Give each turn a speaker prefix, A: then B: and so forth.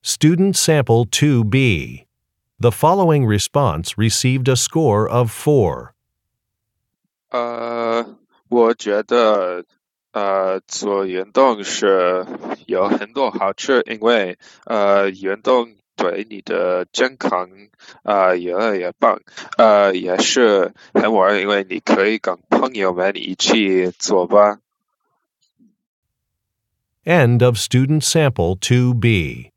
A: Student Sample 2B. The following response received a score of 4.
B: 我觉得做运动是有很多好处，因为运动对你的健康越来越棒，也是很玩，因为你可以跟朋友们一起做吧。
A: End of Student Sample 2B.